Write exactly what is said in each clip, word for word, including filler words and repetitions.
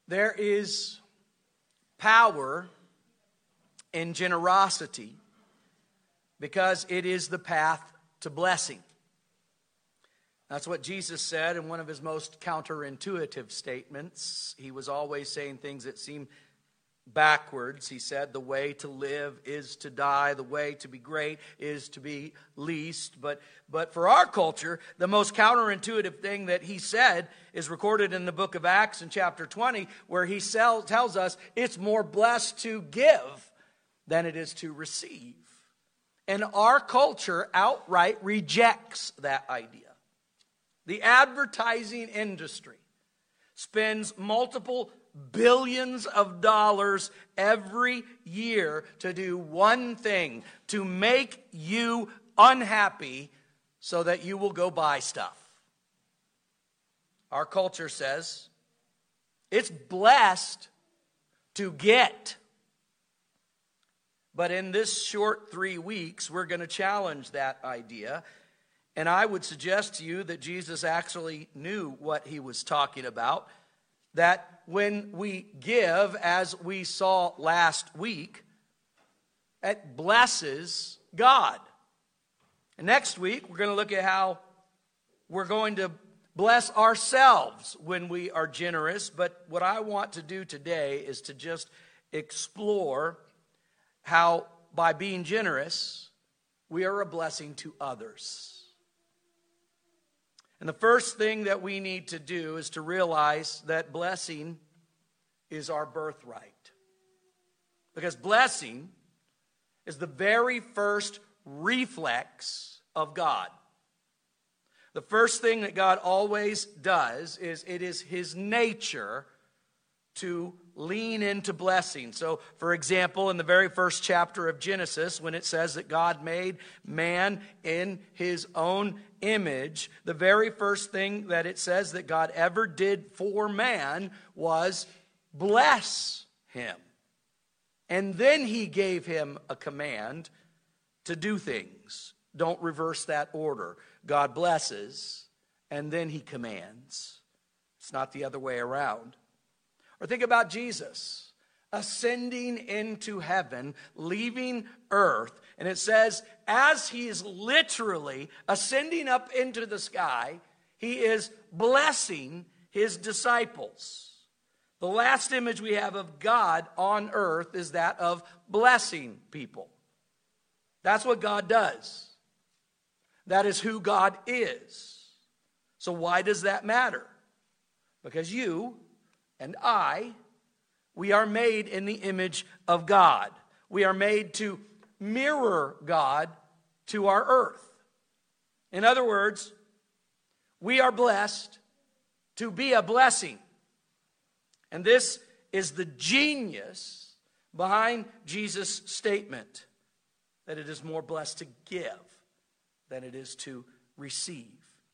There is power in generosity because it is the path to blessing. That's what Jesus said in one of his most counterintuitive statements. He was always saying things that seem backwards. He said, the way to live is to die. The way to be great is to be least. But, but for our culture, the most counterintuitive thing that he said is recorded in the book of Acts in chapter twenty, where he sell, tells us it's more blessed to give than it is to receive. And our culture outright rejects that idea. The advertising industry spends multiple billions of dollars every year to do one thing, to make you unhappy so that you will go buy stuff. Our culture says it's blessed to get. But in this short three weeks, we're going to challenge that idea. And I would suggest to you that Jesus actually knew what he was talking about. That when we give, as we saw last week, it blesses God. And next week, we're going to look at how we're going to bless ourselves when we are generous. But what I want to do today is to just explore how by being generous, we are a blessing to others. And the first thing that we need to do is to realize that blessing is our birthright. Because blessing is the very first reflex of God. The first thing that God always does is it is his nature to lean into blessing. So, for example, in the very first chapter of Genesis, when it says that God made man in his own image, the very first thing that it says that God ever did for man was bless him. And then he gave him a command to do things. Don't reverse that order. God blesses, and then he commands. It's not the other way around. Or think about Jesus ascending into heaven, leaving earth. And it says, as he is literally ascending up into the sky, he is blessing his disciples. The last image we have of God on earth is that of blessing people. That's what God does. That is who God is. So why does that matter? Because you and I, we are made in the image of God. We are made to mirror God to our earth. In other words, we are blessed to be a blessing. And this is the genius behind Jesus' statement that it is more blessed to give than it is to receive.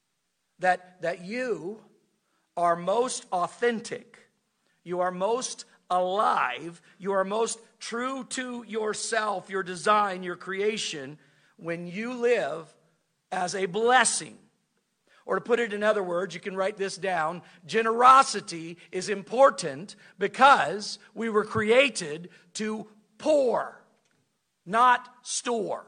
That, that you are most authentic. You are most alive. You are most true to yourself, your design, your creation, when you live as a blessing. Or to put it in other words, you can write this down. Generosity is important because we were created to pour, not store.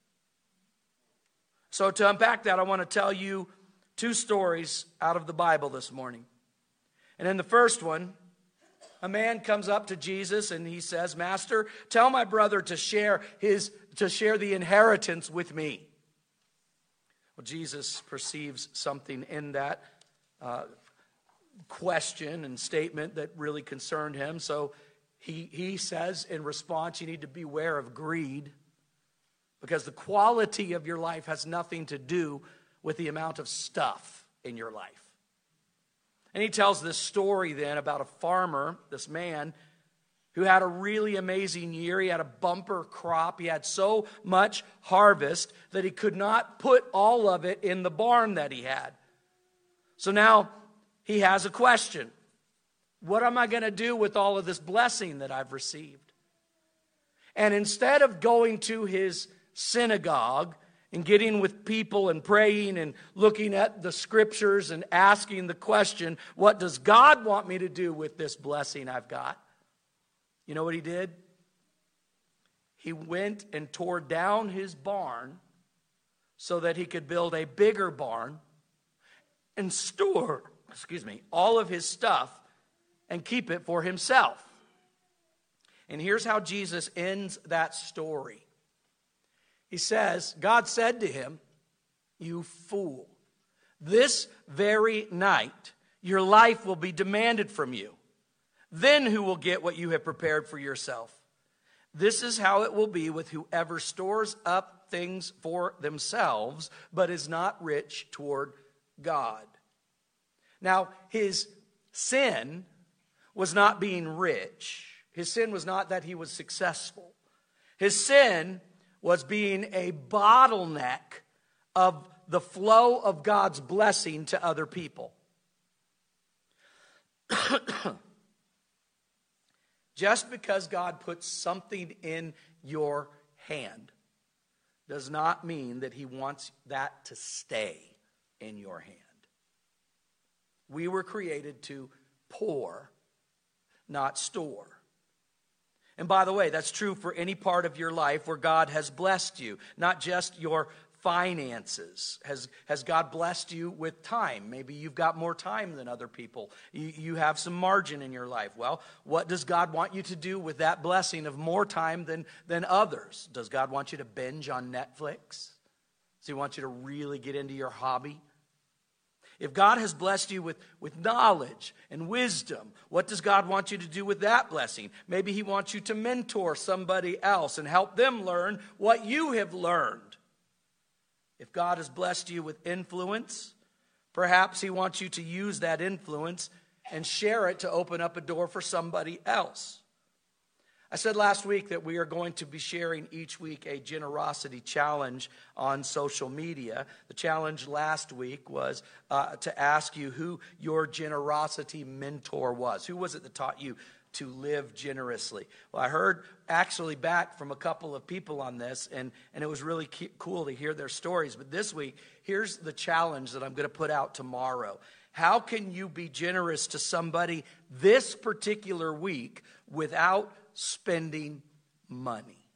So to unpack that, I want to tell you two stories out of the Bible this morning. And in the first one, a man comes up to Jesus and he says, "Master, tell my brother to share his to share the inheritance with me." Well, Jesus perceives something in that uh, question and statement that really concerned him. So he, he says in response, you need to beware of greed, because the quality of your life has nothing to do with the amount of stuff in your life. And he tells this story then about a farmer, this man, who had a really amazing year. He had a bumper crop. He had so much harvest that he could not put all of it in the barn that he had. So now he has a question. What am I going to do with all of this blessing that I've received? And instead of going to his synagogue, and getting with people and praying and looking at the scriptures and asking the question, what does God want me to do with this blessing I've got? You know what he did? He went and tore down his barn so that he could build a bigger barn and store, excuse me, all of his stuff and keep it for himself. And here's how Jesus ends that story. He says, God said to him, "You fool, this very night your life will be demanded from you. Then who will get what you have prepared for yourself? This is how it will be with whoever stores up things for themselves, but is not rich toward God." Now, his sin was not being rich. His sin was not that he was successful. His sin was being a bottleneck of the flow of God's blessing to other people. Just because God puts something in your hand does not mean that he wants that to stay in your hand. We were created to pour, not store. And by the way, that's true for any part of your life where God has blessed you, not just your finances. Has, has God blessed you with time? Maybe you've got more time than other people. You, you have some margin in your life. Well, what does God want you to do with that blessing of more time than, than others? Does God want you to binge on Netflix? Does he want you to really get into your hobby? If God has blessed you with, with knowledge and wisdom, what does God want you to do with that blessing? Maybe he wants you to mentor somebody else and help them learn what you have learned. If God has blessed you with influence, perhaps he wants you to use that influence and share it to open up a door for somebody else. I said last week that we are going to be sharing each week a generosity challenge on social media. The challenge last week was uh, to ask you who your generosity mentor was. Who was it that taught you to live generously? Well, I heard actually back from a couple of people on this, and, and it was really ke- cool to hear their stories. But this week, here's the challenge that I'm going to put out tomorrow. How can you be generous to somebody this particular week without spending money?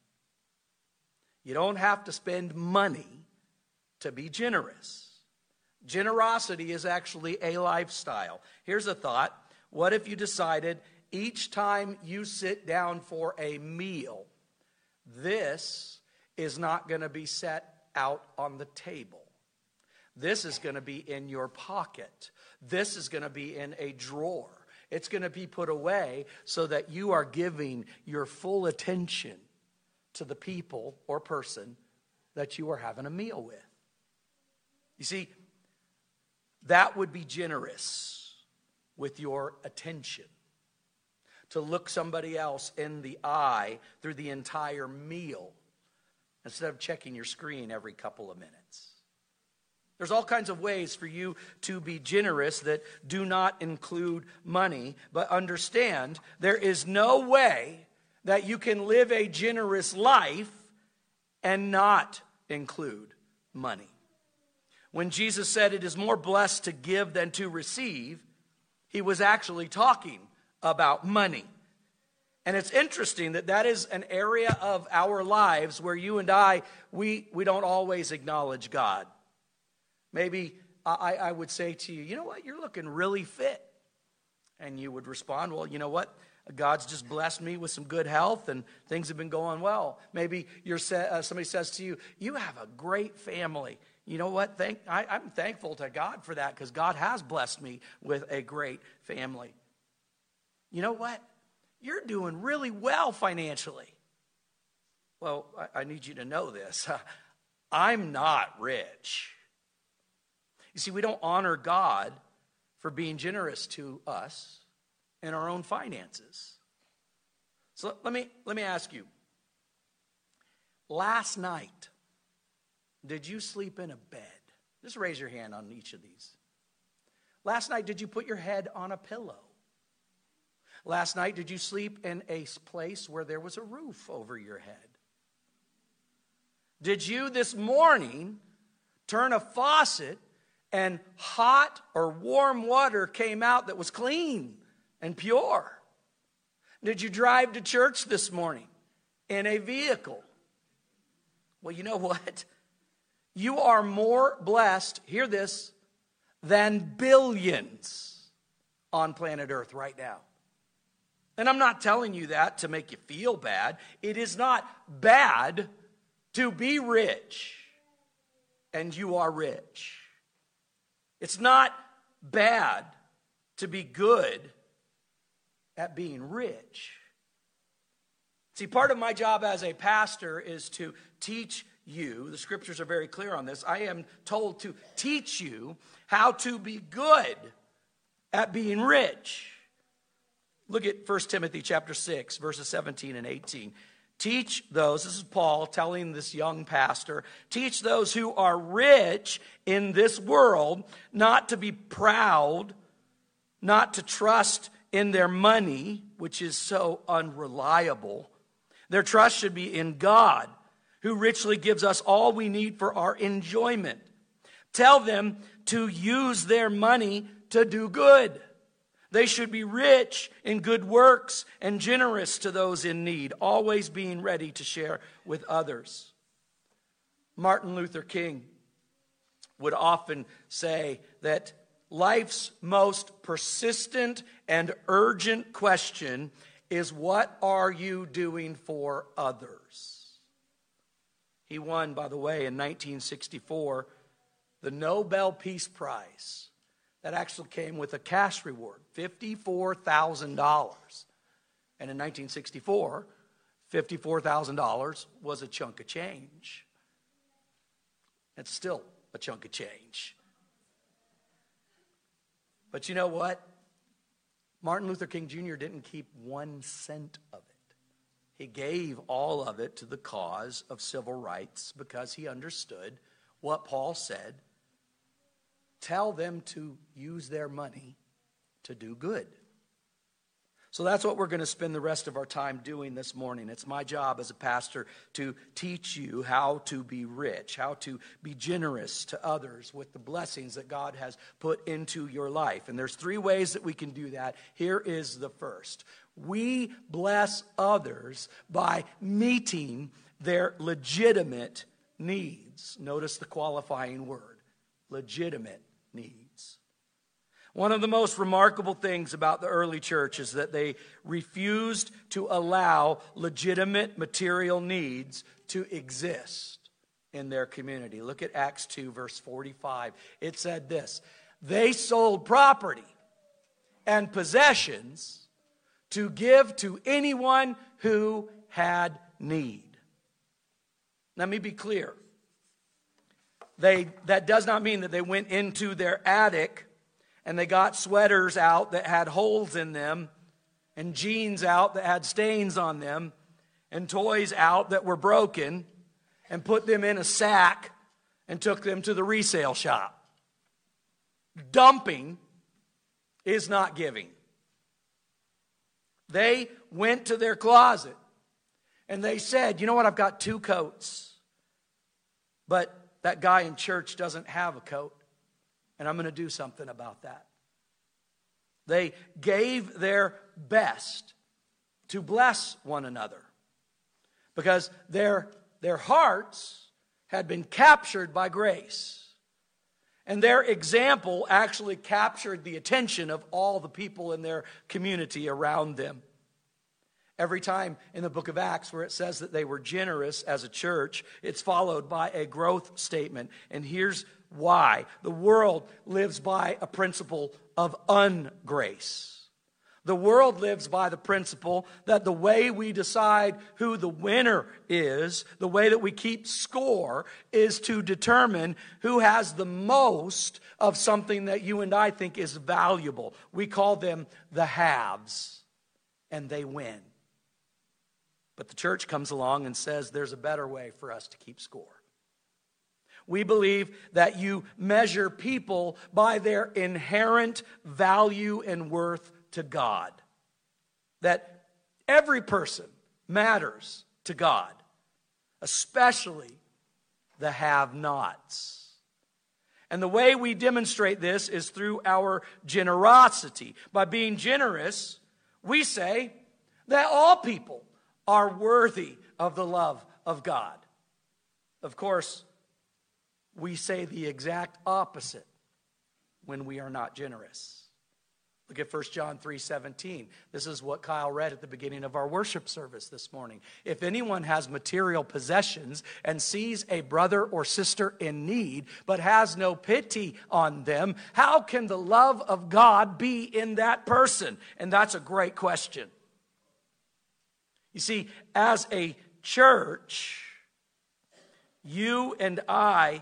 You don't have to spend money to be generous. Generosity is actually a lifestyle. Here's a thought. What if you decided each time you sit down for a meal, this is not going to be set out on the table. This is going to be in your pocket. This is going to be in a drawer. It's going to be put away so that you are giving your full attention to the people or person that you are having a meal with. You see, that would be generous with your attention. To look somebody else in the eye through the entire meal instead of checking your screen every couple of minutes. There's all kinds of ways for you to be generous that do not include money, but understand there is no way that you can live a generous life and not include money. When Jesus said it is more blessed to give than to receive, he was actually talking about money. And it's interesting that that is an area of our lives where you and I, we, we don't always acknowledge God. Maybe I, I would say to you, you know what, you're looking really fit. And you would respond, well, you know what, God's just blessed me with some good health and things have been going well. Maybe you're uh, somebody says to you, you have a great family. You know what, Thank, I, I'm thankful to God for that because God has blessed me with a great family. You know what, you're doing really well financially. Well, I, I need you to know this. I'm not rich. You see, we don't honor God for being generous to us in our own finances. So let me, let me ask you. Last night, did you sleep in a bed? Just raise your hand on each of these. Last night, did you put your head on a pillow? Last night, did you sleep in a place where there was a roof over your head? Did you this morning turn a faucet and hot or warm water came out that was clean and pure? Did you drive to church this morning in a vehicle? Well, you know what? You are more blessed, hear this, than billions on planet Earth right now. And I'm not telling you that to make you feel bad. It is not bad to be rich, and you are rich. It's not bad to be good at being rich. See, part of my job as a pastor is to teach you, the scriptures are very clear on this, I am told to teach you how to be good at being rich. Look at First Timothy chapter six, verses seventeen and eighteen. Teach those, this is Paul telling this young pastor, teach those who are rich in this world not to be proud, not to trust in their money, which is so unreliable. Their trust should be in God, who richly gives us all we need for our enjoyment. Tell them to use their money to do good. They should be rich in good works and generous to those in need, always being ready to share with others. Martin Luther King would often say that life's most persistent and urgent question is, what are you doing for others? He won, by the way, in nineteen sixty-four, the Nobel Peace Prize. That actually came with a cash reward, fifty-four thousand dollars. And in nineteen sixty-four, fifty-four thousand dollars was a chunk of change. It's still a chunk of change. But you know what? Martin Luther King Junior didn't keep one cent of it. He gave all of it to the cause of civil rights because he understood what Paul said. Tell them to use their money to do good. So that's what we're going to spend the rest of our time doing this morning. It's my job as a pastor to teach you how to be rich, how to be generous to others with the blessings that God has put into your life. And there's three ways that we can do that. Here is the first. We bless others by meeting their legitimate needs. Notice the qualifying word, legitimate needs. One of the most remarkable things about the early church is that they refused to allow legitimate material needs to exist in their community. Look at Acts two, verse forty-five. It said this: they sold property and possessions to give to anyone who had need. Let me be clear. They, that does not mean that they went into their attic and they got sweaters out that had holes in them and jeans out that had stains on them and toys out that were broken and put them in a sack and took them to the resale shop. Dumping is not giving. They went to their closet and they said, you know what, I've got two coats, but that guy in church doesn't have a coat, and I'm going to do something about that. They gave their best to bless one another because their, their hearts had been captured by grace. And their example actually captured the attention of all the people in their community around them. Every time in the book of Acts where it says that they were generous as a church, it's followed by a growth statement. And here's why. The world lives by a principle of ungrace. The world lives by the principle that the way we decide who the winner is, the way that we keep score, is to determine who has the most of something that you and I think is valuable. We call them the haves, and they win. But the church comes along and says there's a better way for us to keep score. We believe that you measure people by their inherent value and worth to God. That every person matters to God, especially the have-nots. And the way we demonstrate this is through our generosity. By being generous, we say that all people are worthy of the love of God. Of course, we say the exact opposite when we are not generous. Look at First John three seventeen. This is what Kyle read at the beginning of our worship service this morning. If anyone has material possessions and sees a brother or sister in need, but has no pity on them, how can the love of God be in that person? And that's a great question. You see, as a church, you and I,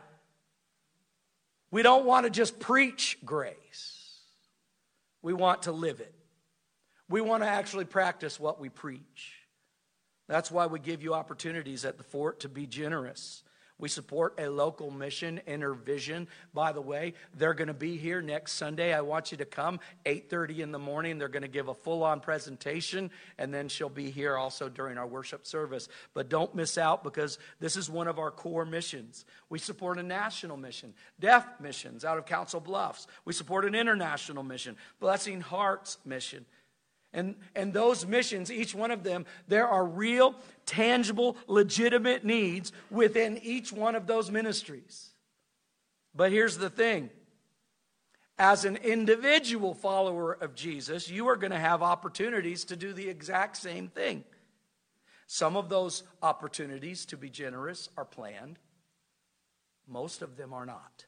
we don't want to just preach grace. We want to live it. We want to actually practice what we preach. That's why we give you opportunities at the fort to be generous. We support a local mission, InterVision. By the way, they're going to be here next Sunday. I want you to come, eight thirty in the morning. They're going to give a full-on presentation, and then she'll be here also during our worship service. But don't miss out, because this is one of our core missions. We support a national mission, Deaf Missions out of Council Bluffs. We support an international mission, Blessing Hearts mission. And, and those missions, each one of them, there are real, tangible, legitimate needs within each one of those ministries. But here's the thing. As an individual follower of Jesus, you are going to have opportunities to do the exact same thing. Some of those opportunities to be generous are planned. Most of them are not.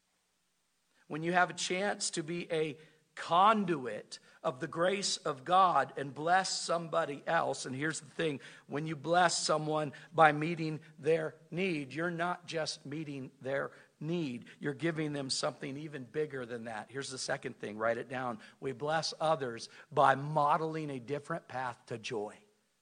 When you have a chance to be a conduit of the grace of God and bless somebody else. And here's the thing, when you bless someone by meeting their need, you're not just meeting their need, you're giving them something even bigger than that. Here's the second thing, write it down. We bless others by modeling a different path to joy.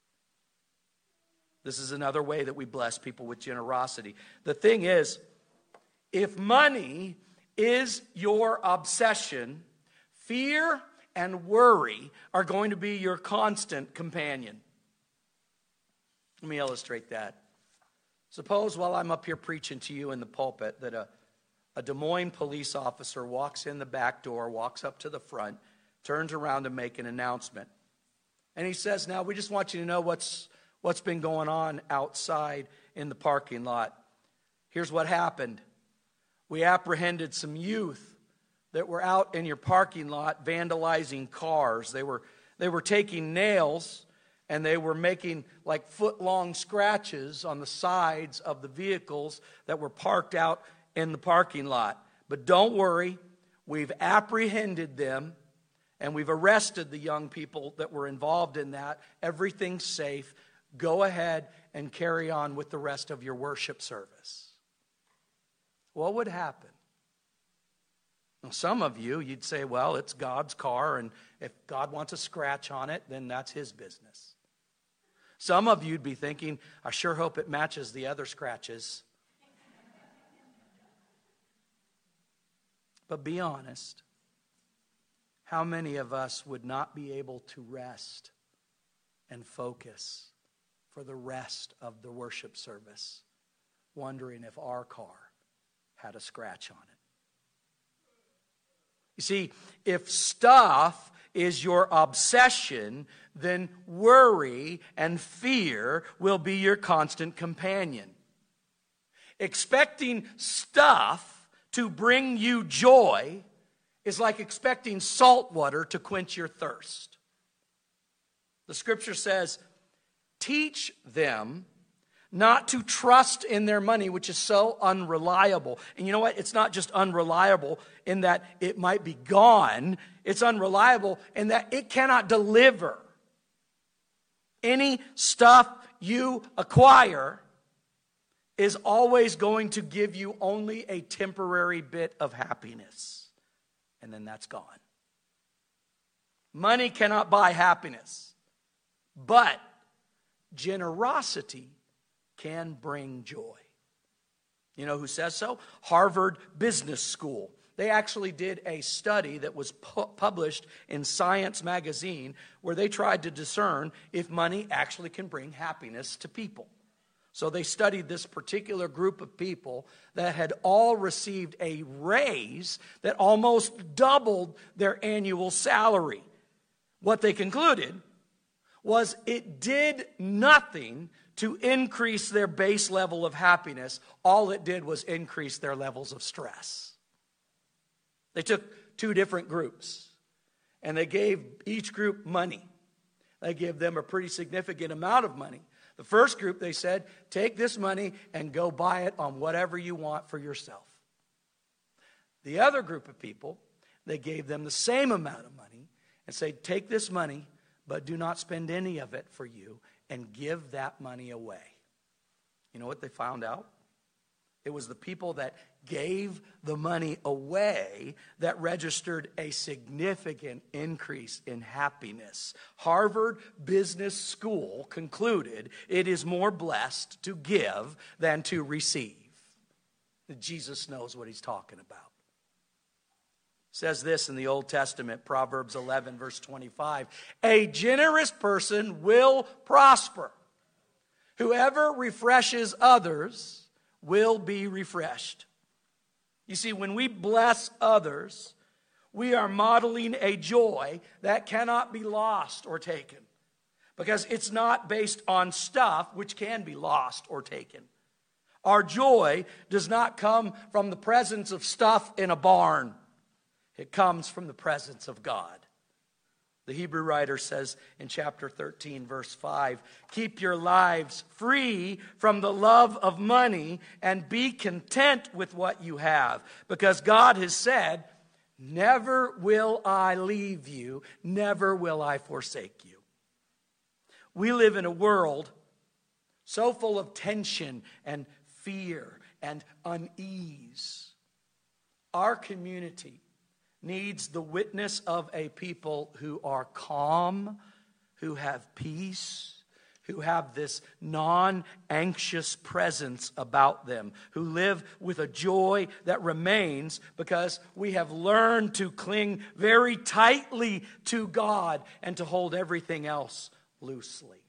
This is another way that we bless people with generosity. The thing is, if money is your obsession, fear and worry are going to be your constant companion. Let me illustrate that. Suppose while I'm up here preaching to you in the pulpit that a, a Des Moines police officer walks in the back door, walks up to the front, turns around to make an announcement. And he says, now we just want you to know what's, what's been going on outside in the parking lot. Here's what happened. We apprehended some youth that were out in your parking lot vandalizing cars. They were they were taking nails and they were making like foot-long scratches on the sides of the vehicles that were parked out in the parking lot. But don't worry, we've apprehended them and we've arrested the young people that were involved in that. Everything's safe. Go ahead and carry on with the rest of your worship service. What would happen? Now, some of you, you'd say, well, it's God's car, and if God wants a scratch on it, then that's his business. Some of you'd be thinking, I sure hope it matches the other scratches. But be honest, how many of us would not be able to rest and focus for the rest of the worship service, wondering if our car had a scratch on it? You see, if stuff is your obsession, then worry and fear will be your constant companion. Expecting stuff to bring you joy is like expecting salt water to quench your thirst. The scripture says, teach them not to trust in their money, which is so unreliable. And you know what? It's not just unreliable in that it might be gone. It's unreliable in that it cannot deliver. Any stuff you acquire is always going to give you only a temporary bit of happiness. And then that's gone. Money cannot buy happiness. But generosity can bring joy. You know who says so? Harvard Business School. They actually did a study that was pu- published in Science magazine where they tried to discern if money actually can bring happiness to people. So they studied this particular group of people that had all received a raise that almost doubled their annual salary. What they concluded was it did nothing to increase their base level of happiness. All it did was increase their levels of stress. They took two different groups, and they gave each group money. They gave them a pretty significant amount of money. The first group, they said, take this money and go buy it on whatever you want for yourself. The other group of people, they gave them the same amount of money and said, take this money, but do not spend any of it for you, and give that money away. You know what they found out? It was the people that gave the money away that registered a significant increase in happiness. Harvard Business School concluded it is more blessed to give than to receive. Jesus knows what he's talking about. It says this in the Old Testament, Proverbs eleven, verse twenty-five. A generous person will prosper. Whoever refreshes others will be refreshed. You see, when we bless others, we are modeling a joy that cannot be lost or taken, because it's not based on stuff which can be lost or taken. Our joy does not come from the presence of stuff in a barn. It comes from the presence of God. The Hebrew writer says in chapter thirteen, verse five, keep your lives free from the love of money and be content with what you have, because God has said, never will I leave you, never will I forsake you. We live in a world so full of tension and fear and unease. Our community needs the witness of a people who are calm, who have peace, who have this non-anxious presence about them, who live with a joy that remains because we have learned to cling very tightly to God and to hold everything else loosely.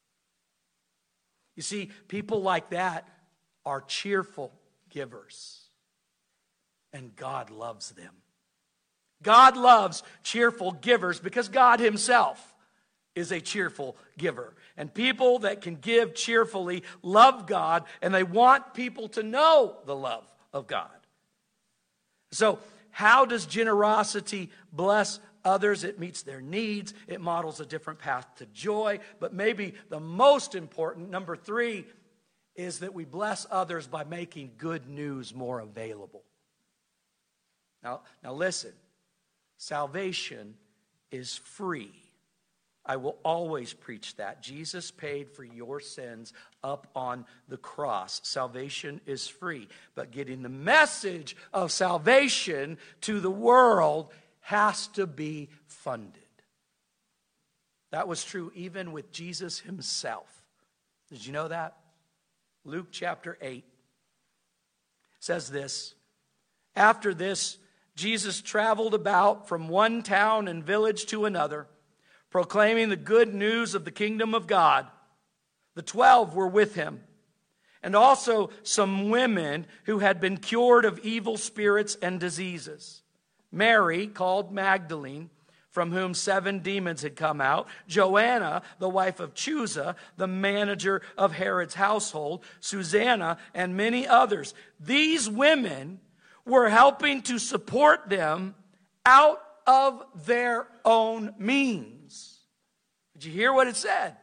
You see, people like that are cheerful givers, and God loves them. God loves cheerful givers because God himself is a cheerful giver. And people that can give cheerfully love God, and they want people to know the love of God. So, how does generosity bless others? It meets their needs. It models a different path to joy. But maybe the most important, number three, is that we bless others by making good news more available. Now, now listen. Salvation is free. I will always preach that. Jesus paid for your sins up on the cross. Salvation is free. But getting the message of salvation to the world has to be funded. That was true even with Jesus himself. Did you know that? Luke chapter eight says this. After this, Jesus traveled about from one town and village to another, proclaiming the good news of the kingdom of God. The twelve were with him, and also some women who had been cured of evil spirits and diseases. Mary, called Magdalene, from whom seven demons had come out. Joanna, the wife of Chuza, the manager of Herod's household. Susanna, and many others. These women were helping to support them out of their own means. Did you hear what it said?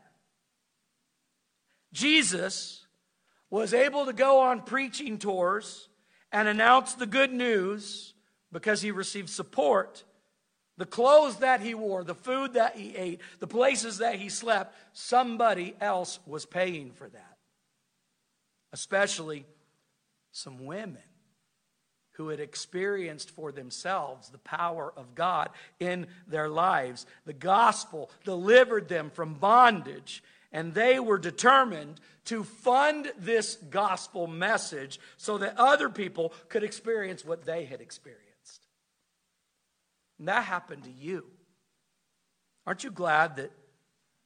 Jesus was able to go on preaching tours and announce the good news because he received support. The clothes that he wore, the food that he ate, the places that he slept, somebody else was paying for that. Especially some women who had experienced for themselves the power of God in their lives. The gospel delivered them from bondage, and they were determined to fund this gospel message so that other people could experience what they had experienced. And that happened to you. Aren't you glad that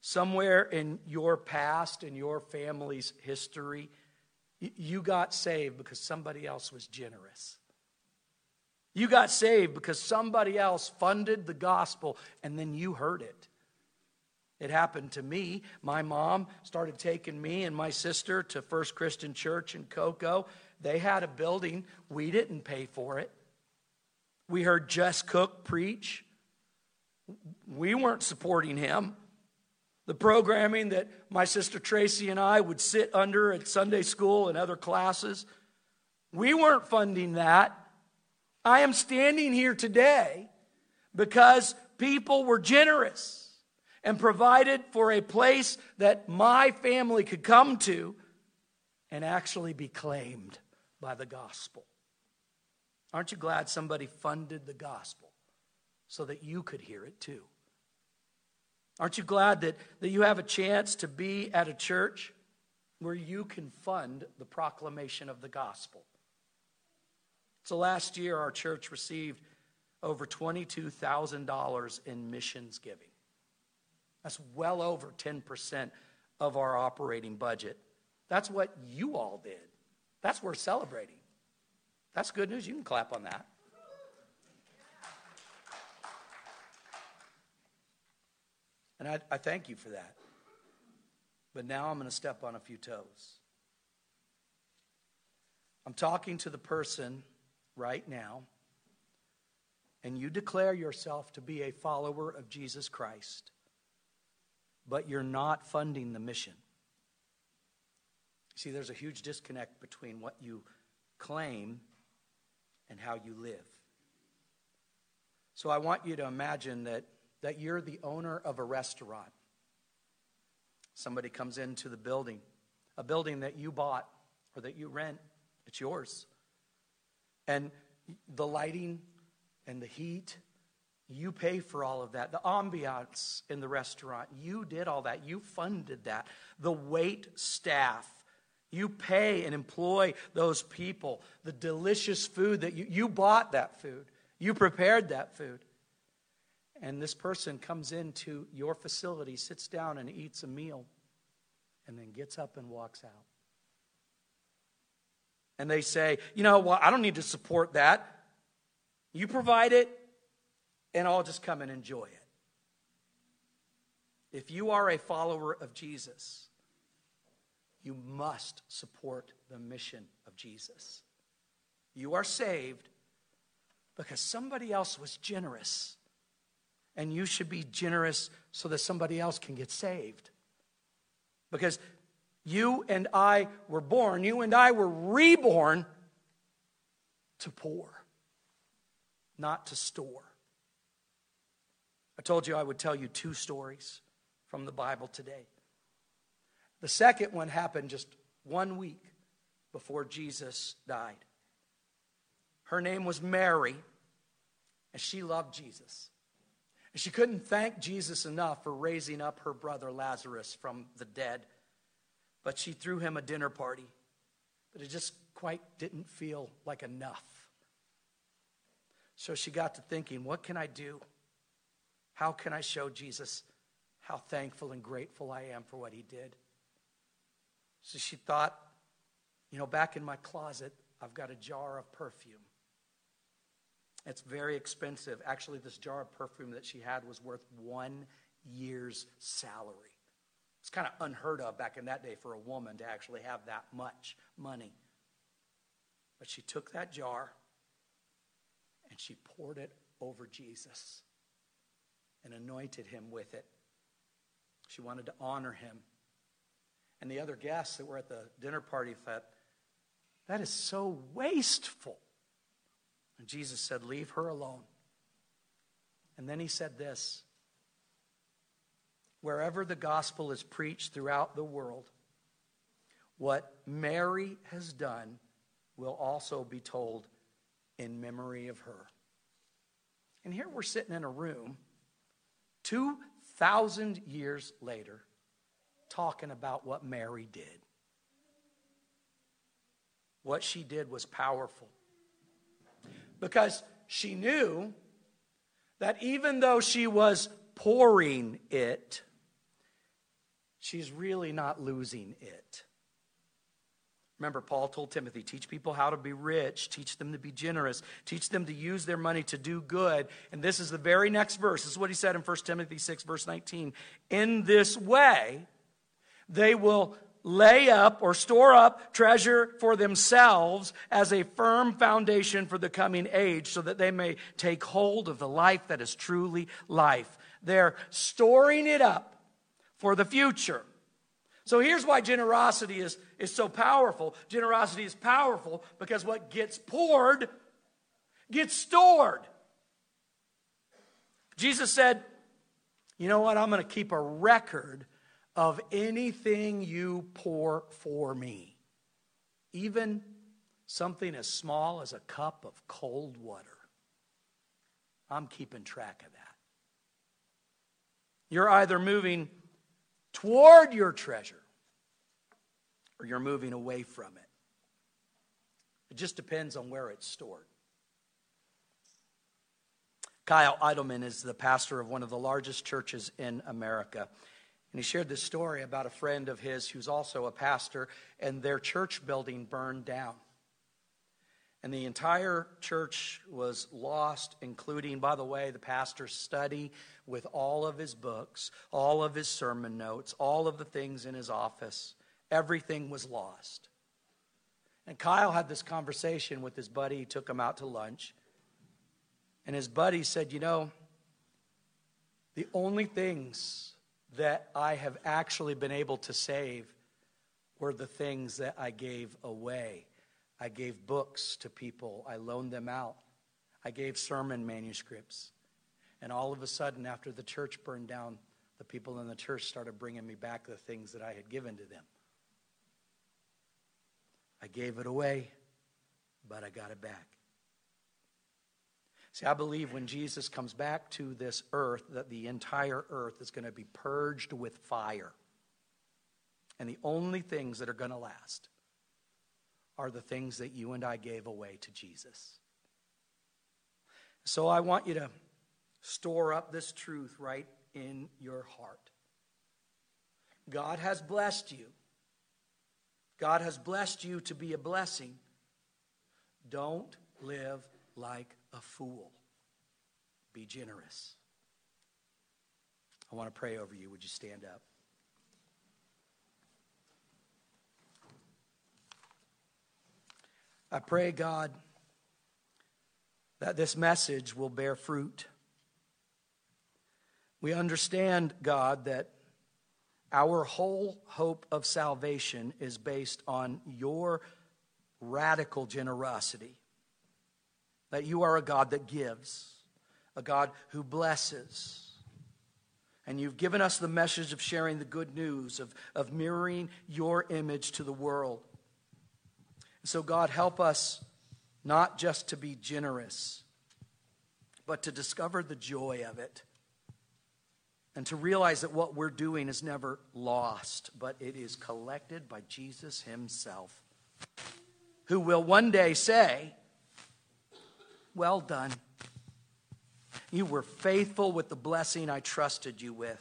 somewhere in your past, in your family's history, you got saved because somebody else was generous. You got saved because somebody else funded the gospel and then you heard it. It happened to me. My mom started taking me and my sister to First Christian Church in Cocoa. They had a building. We didn't pay for it. We heard Jess Cook preach. We weren't supporting him. The programming that my sister Tracy and I would sit under at Sunday school and other classes, we weren't funding that. I am standing here today because people were generous and provided for a place that my family could come to and actually be claimed by the gospel. Aren't you glad somebody funded the gospel so that you could hear it too? Aren't you glad that, that you have a chance to be at a church where you can fund the proclamation of the gospel? So last year, our church received over twenty-two thousand dollars in missions giving. That's well over ten percent of our operating budget. That's what you all did. That's worth celebrating. That's good news. You can clap on that. And I, I thank you for that. But now I'm going to step on a few toes. I'm talking to the person right now, and you declare yourself to be a follower of Jesus Christ, but you're not funding the mission. See, there's a huge disconnect between what you claim and how you live. So I want you to imagine that, that you're the owner of a restaurant. Somebody comes into the building, a building that you bought or that you rent. It's yours. And the lighting and the heat, you pay for all of that. The ambiance in the restaurant, you did all that. You funded that. The wait staff, you pay and employ those people. The delicious food that you, you bought that food. You prepared that food. And this person comes into your facility, sits down and eats a meal, and then gets up and walks out. And they say, you know, well, I don't need to support that. You provide it, and I'll just come and enjoy it. If you are a follower of Jesus, you must support the mission of Jesus. You are saved because somebody else was generous. And you should be generous so that somebody else can get saved. Because you and I were born, you and I were reborn to pour, not to store. I told you I would tell you two stories from the Bible today. The second one happened just one week before Jesus died. Her name was Mary, and she loved Jesus. And she couldn't thank Jesus enough for raising up her brother Lazarus from the dead. But she threw him a dinner party. But it just quite didn't feel like enough. So she got to thinking, what can I do? How can I show Jesus how thankful and grateful I am for what he did? So she thought, you know, back in my closet, I've got a jar of perfume. It's very expensive. Actually, this jar of perfume that she had was worth one year's salary. It's kind of unheard of back in that day for a woman to actually have that much money. But she took that jar and she poured it over Jesus and anointed him with it. She wanted to honor him. And the other guests that were at the dinner party thought, that is so wasteful. And Jesus said, leave her alone. And then he said this, wherever the gospel is preached throughout the world, what Mary has done will also be told in memory of her. And here we're sitting in a room two thousand years later talking about what Mary did. What she did was powerful. Because she knew that even though she was pouring it, she's really not losing it. Remember, Paul told Timothy, teach people how to be rich, teach them to be generous, teach them to use their money to do good. And this is the very next verse. This is what he said in First Timothy six, verse nineteen. In this way, they will lay up or store up treasure for themselves as a firm foundation for the coming age, so that they may take hold of the life that is truly life. They're storing it up for the future. So here's why generosity is, is so powerful. Generosity is powerful because what gets poured gets stored. Jesus said, you know what, I'm going to keep a record of anything you pour for me. Even something as small as a cup of cold water. I'm keeping track of that. You're either moving toward your treasure, or you're moving away from it. It just depends on where it's stored. Kyle Idleman is the pastor of one of the largest churches in America. And he shared this story about a friend of his who's also a pastor, and their church building burned down. And the entire church was lost, including, by the way, the pastor's study with all of his books, all of his sermon notes, all of the things in his office. Everything was lost. And Kyle had this conversation with his buddy. He took him out to lunch. And his buddy said, you know, the only things that I have actually been able to save were the things that I gave away. I gave books to people. I loaned them out. I gave sermon manuscripts. And all of a sudden, after the church burned down, the people in the church started bringing me back the things that I had given to them. I gave it away, but I got it back. See, I believe when Jesus comes back to this earth, that the entire earth is going to be purged with fire. And the only things that are going to last are the things that you and I gave away to Jesus. So I want you to store up this truth right in your heart. God has blessed you. God has blessed you to be a blessing. Don't live like a fool. Be generous. I want to pray over you. Would you stand up? I pray, God, that this message will bear fruit. We understand, God, that our whole hope of salvation is based on your radical generosity. That you are a God that gives, a God who blesses. And you've given us the message of sharing the good news, of, of mirroring your image to the world. So God, help us not just to be generous, but to discover the joy of it. And to realize that what we're doing is never lost, but it is collected by Jesus himself, who will one day say, well done. You were faithful with the blessing I trusted you with.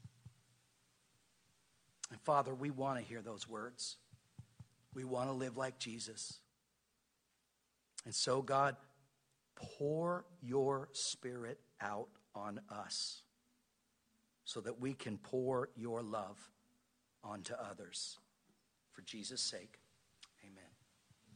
And Father, we want to hear those words. We want to live like Jesus. And so, God, pour your Spirit out on us so that we can pour your love onto others. For Jesus' sake.